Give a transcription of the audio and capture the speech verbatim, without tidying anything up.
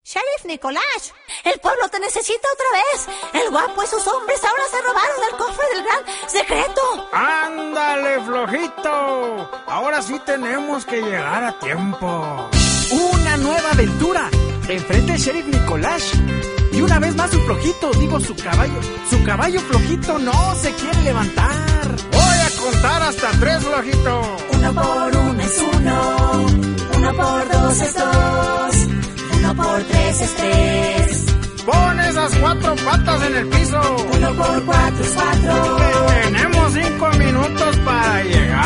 Sheriff Nicolás, el pueblo te necesita otra vez. El guapo y sus hombres ahora se robaron el cofre del gran secreto. ¡Ándale, flojito! Ahora sí tenemos que llegar a tiempo. ¡Una nueva aventura! Enfrente el Sheriff Nicolás. Y una vez más su flojito, digo su caballo. Su caballo flojito no se quiere levantar. Voy a contar hasta tres, flojito. Uno por uno es uno. Uno por dos es dos. Uno por tres es tres. Pon esas cuatro patas en el piso. Uno por cuatro es cuatro. Tenemos cinco minutos para llegar.